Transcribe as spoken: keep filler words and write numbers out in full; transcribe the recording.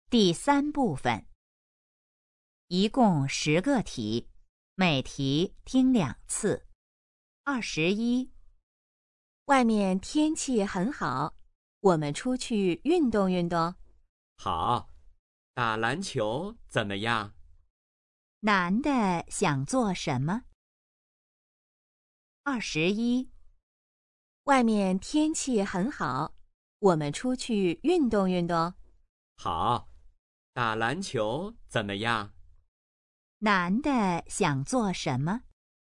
第三部分，一共十个题，每题听两次。二十一，外面天气很好，我们出去运动运动。 好，打篮球怎么样？ 男的想做什么？二十一，外面天气很好，我们出去运动运动。 好，打篮球怎么样？ 男的想做什么？